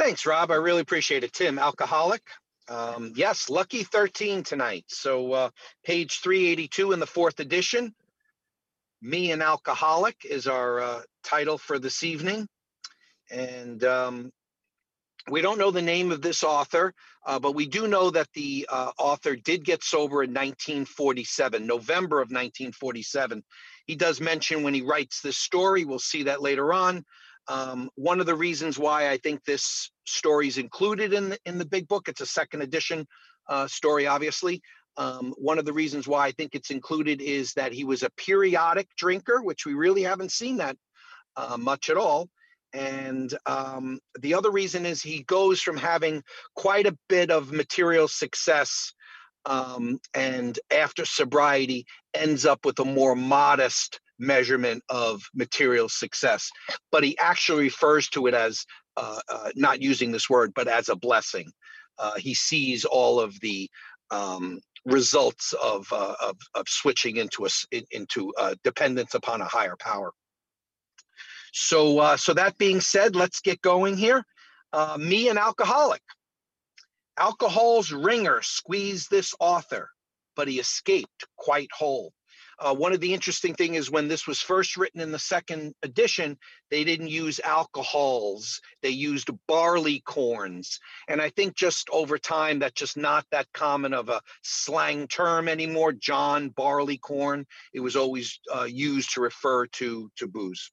Thanks, Rob. I really appreciate it. Tim, alcoholic. Yes, lucky 13 tonight. So page 382 in the fourth edition. Me an Alcoholic is our title for this evening. And we don't know the name of this author, but we do know that the author did get sober in 1947, November of 1947. He does mention when he writes this story, we'll see that later on. One of the reasons why I think this story is included in the big book, it's a second edition story, obviously. One of the reasons why I think it's included is that he was a periodic drinker, which we really haven't seen that much at all. And the other reason is he goes from having quite a bit of material success and after sobriety ends up with a more modest measurement of material success. But he actually refers to it as, not using this word, but as a blessing. He sees all of the results of switching into dependence upon a higher power. So that being said, let's get going here. Me an alcoholic. Alcohol's ringer squeezed this author, but he escaped quite whole. One of the interesting things is when this was first written in the second edition, they didn't use alcohols. They used barley corns. And I think just over time, that's just not that common of a slang term anymore. John Barleycorn. It was always used to refer to booze.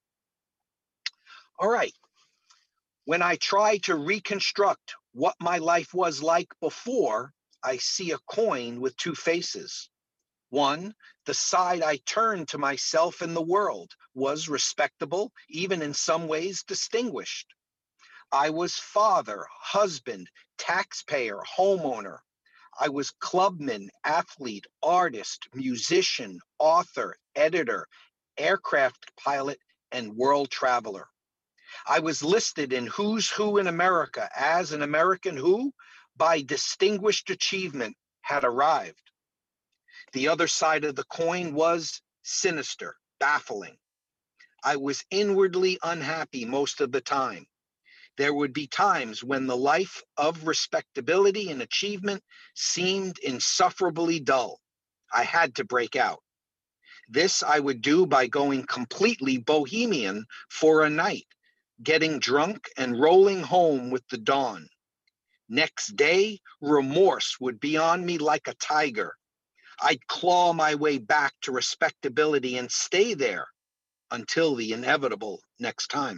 All right. When I try to reconstruct what my life was like before, I see a coin with two faces. One, the side I turned to myself in the world, was respectable, even in some ways distinguished. I was father, husband, taxpayer, homeowner. I was clubman, athlete, artist, musician, author, editor, aircraft pilot, and world traveler. I was listed in Who's Who in America as an American who, by distinguished achievement, had arrived. The other side of the coin was sinister, baffling. I was inwardly unhappy most of the time. There would be times when the life of respectability and achievement seemed insufferably dull. I had to break out. This I would do by going completely bohemian for a night, getting drunk and rolling home with the dawn. Next day, remorse would be on me like a tiger. I'd claw my way back to respectability and stay there until the inevitable next time.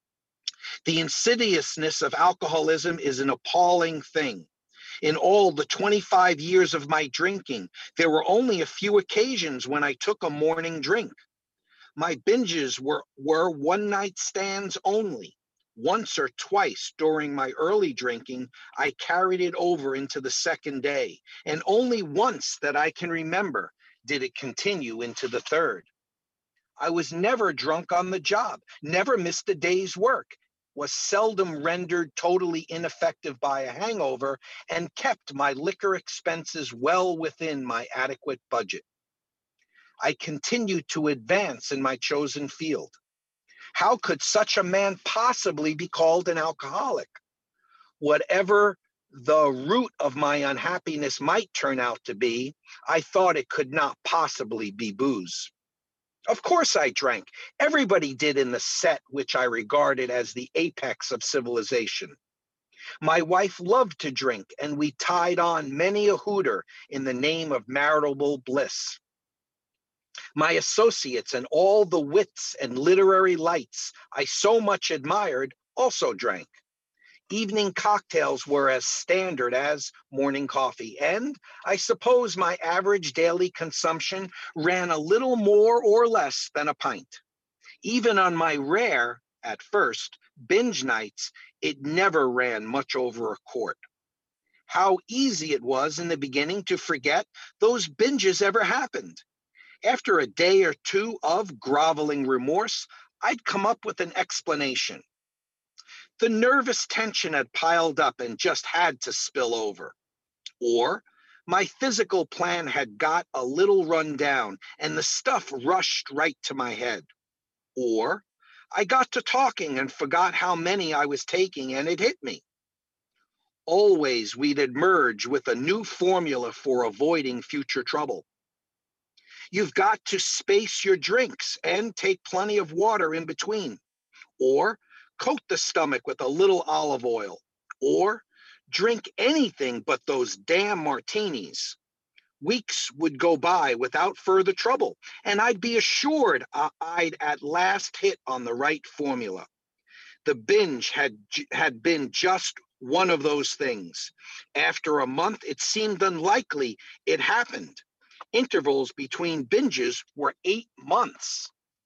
The insidiousness of alcoholism is an appalling thing. In all the 25 years of my drinking, there were only a few occasions when I took a morning drink. My binges were one-night stands only. Once or twice during my early drinking, I carried it over into the second day, and only once that I can remember did it continue into the third. I was never drunk on the job, never missed a day's work, was seldom rendered totally ineffective by a hangover, and kept my liquor expenses well within my adequate budget. I continued to advance in my chosen field. How could such a man possibly be called an alcoholic? Whatever the root of my unhappiness might turn out to be, I thought it could not possibly be booze. Of course I drank. Everybody did in the set which I regarded as the apex of civilization. My wife loved to drink, and we tied on many a hooter in the name of marital bliss. My associates and all the wits and literary lights I so much admired also drank. Evening cocktails were as standard as morning coffee, and I suppose my average daily consumption ran a little more or less than a pint. Even on my rare, at first, binge nights, it never ran much over a quart. How easy it was in the beginning to forget those binges ever happened. After a day or two of groveling remorse, I'd come up with an explanation. The nervous tension had piled up and just had to spill over. Or my physical plan had got a little run down and the stuff rushed right to my head. Or I got to talking and forgot how many I was taking and it hit me. Always we'd emerge with a new formula for avoiding future trouble. You've got to space your drinks and take plenty of water in between, or coat the stomach with a little olive oil, or drink anything but those damn martinis. Weeks would go by without further trouble, and I'd be assured I'd at last hit on the right formula. The binge had been just one of those things. After a month, it seemed unlikely it happened. Intervals between binges were 8 months.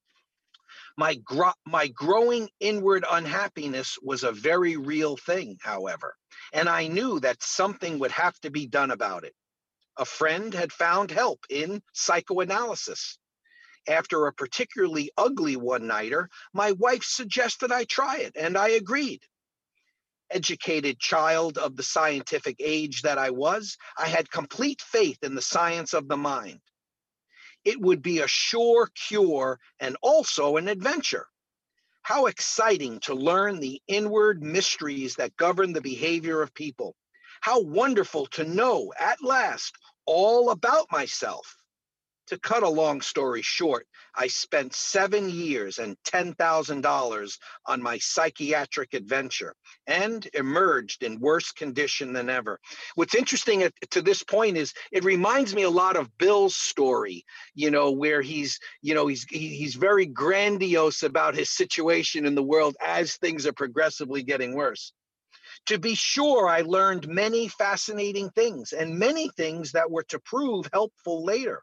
My growing inward unhappiness was a very real thing, however, and I knew that something would have to be done about it. A friend had found help in psychoanalysis. After a particularly ugly one-nighter, my wife suggested I try it, and I agreed. Educated child of the scientific age that I was, I had complete faith in the science of the mind. It would be a sure cure and also an adventure. How exciting to learn the inward mysteries that govern the behavior of people. How wonderful to know at last all about myself. To cut a long story short, I spent 7 years and $10,000 on my psychiatric adventure and emerged in worse condition than ever. What's interesting to this point is it reminds me a lot of Bill's story, where he's very grandiose about his situation in the world as things are progressively getting worse. To be sure, I learned many fascinating things and many things that were to prove helpful later.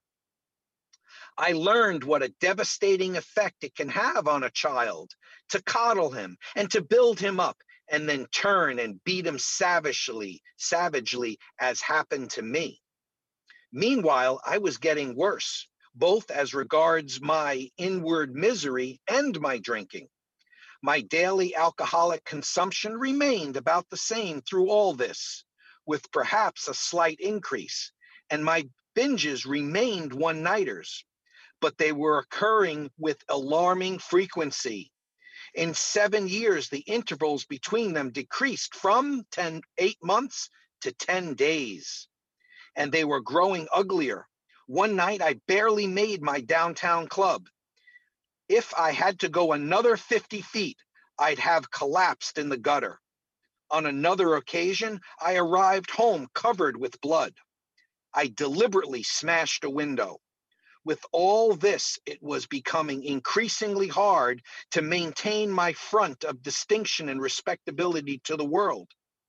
I learned what a devastating effect it can have on a child to coddle him and to build him up and then turn and beat him savagely, as happened to me. Meanwhile, I was getting worse, both as regards my inward misery and my drinking. My daily alcoholic consumption remained about the same through all this, with perhaps a slight increase, and my binges remained one-nighters, but they were occurring with alarming frequency. In 7 years, the intervals between them decreased from 8 months to 10 days, and they were growing uglier. One night, I barely made my downtown club. If I had to go another 50 feet, I'd have collapsed in the gutter. On another occasion, I arrived home covered with blood. I deliberately smashed a window. With all this, it was becoming increasingly hard to maintain my front of distinction and respectability to the world.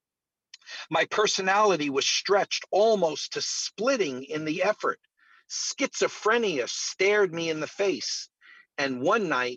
My personality was stretched almost to splitting in the effort. Schizophrenia stared me in the face, and one night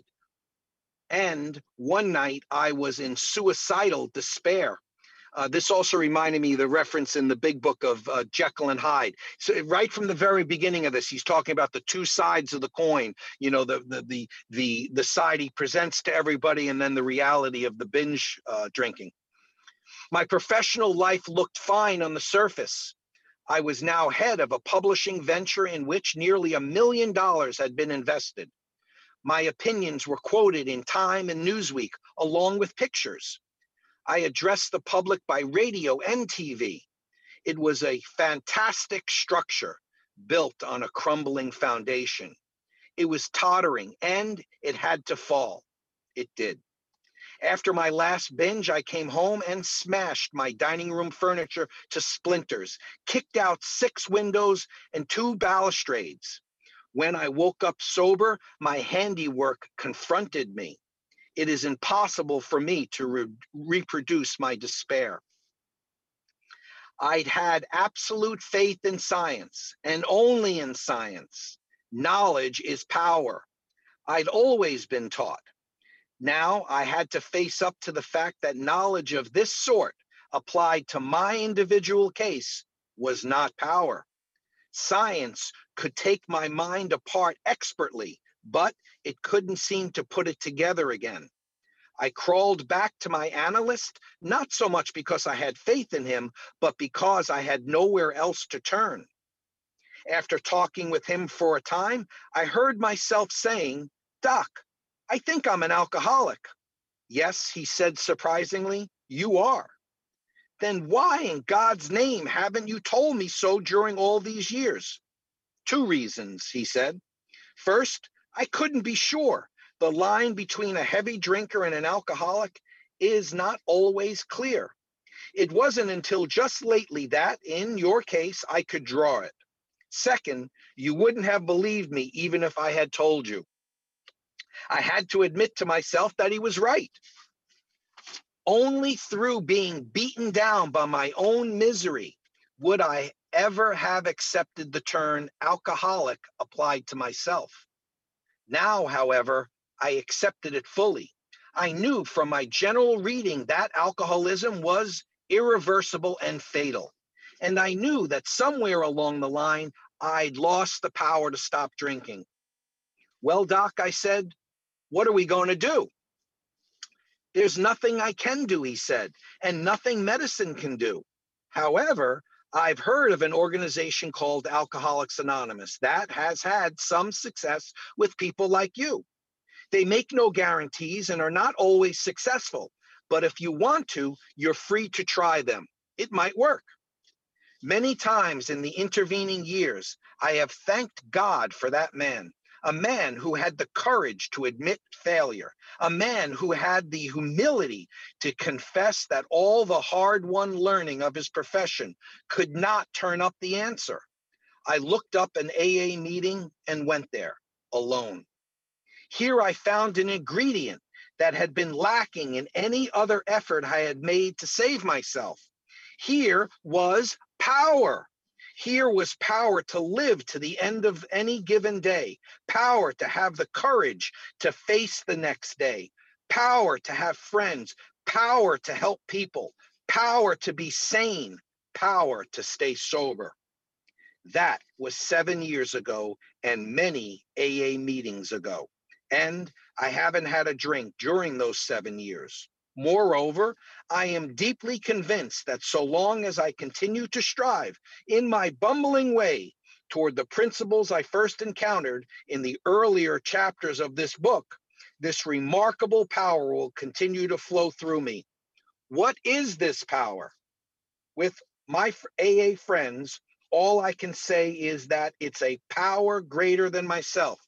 I was in suicidal despair. This also reminded me of the reference in the big book of Jekyll and Hyde. So right from the very beginning of this, he's talking about the two sides of the coin. The side he presents to everybody, and then the reality of the binge drinking. My professional life looked fine on the surface. I was now head of a publishing venture in which nearly $1 million had been invested. My opinions were quoted in Time and Newsweek, along with pictures. I addressed the public by radio and TV. It was a fantastic structure built on a crumbling foundation. It was tottering and it had to fall. It did. After my last binge, I came home and smashed my dining room furniture to splinters, kicked out 6 windows and 2 balustrades. When I woke up sober, my handiwork confronted me. It is impossible for me to reproduce my despair. I'd had absolute faith in science, and only in science. Knowledge is power. I'd always been taught. Now I had to face up to the fact that knowledge of this sort, applied to my individual case, was not power. Science could take my mind apart expertly, but it couldn't seem to put it together again. I crawled back to my analyst, not so much because I had faith in him, but because I had nowhere else to turn. After talking with him for a time, I heard myself saying, "Doc, I think I'm an alcoholic." "Yes," he said surprisingly, "you are." Then why in God's name haven't you told me so during all these years? 2 reasons, he said. First, I couldn't be sure. The line between a heavy drinker and an alcoholic is not always clear. It wasn't until just lately that, in your case, I could draw it. Second, you wouldn't have believed me even if I had told you. I had to admit to myself that he was right. Only through being beaten down by my own misery would I ever have accepted the term alcoholic applied to myself. Now, however, I accepted it fully. I knew from my general reading that alcoholism was irreversible and fatal. And I knew that somewhere along the line, I'd lost the power to stop drinking. Well, Doc, I said, what are we going to do? There's nothing I can do, he said, and nothing medicine can do. However, I've heard of an organization called Alcoholics Anonymous that has had some success with people like you. They make no guarantees and are not always successful, but if you want to, you're free to try them. It might work. Many times in the intervening years, I have thanked God for that man, a man who had the courage to admit failure, a man who had the humility to confess that all the hard-won learning of his profession could not turn up the answer. I looked up an AA meeting and went there alone. Here I found an ingredient that had been lacking in any other effort I had made to save myself. Here was power. Here was power to live to the end of any given day, power to have the courage to face the next day, power to have friends, power to help people, power to be sane, power to stay sober. That was 7 years ago and many AA meetings ago. And I haven't had a drink during those 7 years. Moreover, I am deeply convinced that so long as I continue to strive in my bumbling way toward the principles I first encountered in the earlier chapters of this book, this remarkable power will continue to flow through me. What is this power? With my AA friends, all I can say is that it's a power greater than myself.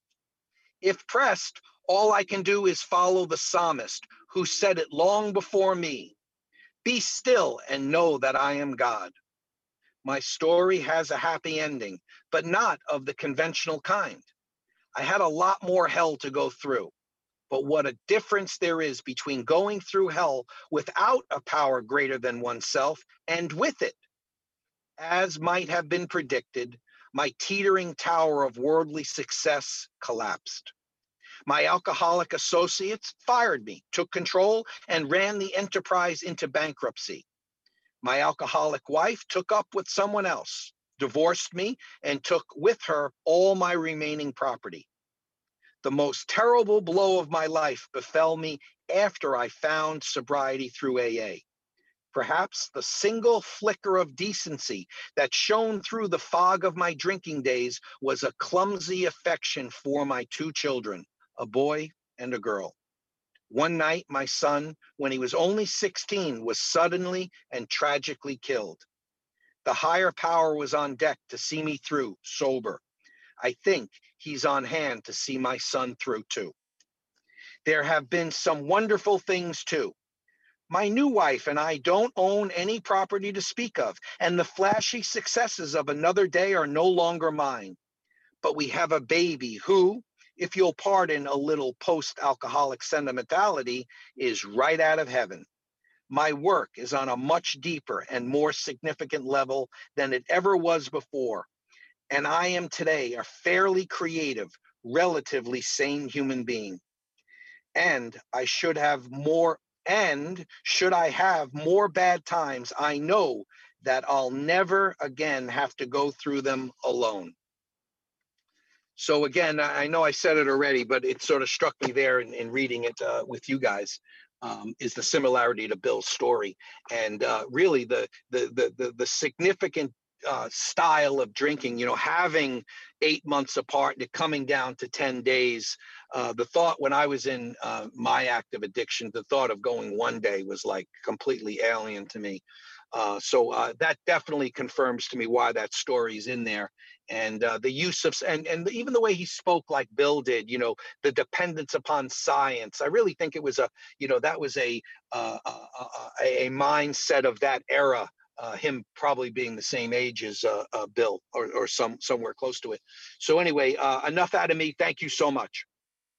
If pressed, all I can do is follow the psalmist who said it long before me. Be still and know that I am God. My story has a happy ending, but not of the conventional kind. I had a lot more hell to go through, but what a difference there is between going through hell without a power greater than oneself and with it. As might have been predicted, my teetering tower of worldly success collapsed. My alcoholic associates fired me, took control, and ran the enterprise into bankruptcy. My alcoholic wife took up with someone else, divorced me, and took with her all my remaining property. The most terrible blow of my life befell me after I found sobriety through AA. Perhaps the single flicker of decency that shone through the fog of my drinking days was a clumsy affection for my 2 children, a boy and a girl. One night, my son, when he was only 16, was suddenly and tragically killed. The higher power was on deck to see me through, sober. I think he's on hand to see my son through too. There have been some wonderful things too. My new wife and I don't own any property to speak of, and the flashy successes of another day are no longer mine. But we have a baby who, if you'll pardon a little post-alcoholic sentimentality, is right out of heaven. My work is on a much deeper and more significant level than it ever was before, and I am today a fairly creative, relatively sane human being. And should I have more bad times, I know that I'll never again have to go through them alone. So again, I know I said it already, but it sort of struck me there in reading it with you guys, is the similarity to Bill's story, and really the significant style of drinking, having 8 months apart and it coming down to 10 days. The thought when I was in my active addiction, the thought of going one day was like completely alien to me. So that definitely confirms to me why that story's in there. And the use of, and even the way he spoke like Bill did, the dependence upon science. I really think it was that was a mindset of that era, him probably being the same age as Bill, or somewhere close to it. So anyway, enough out of me. Thank you so much.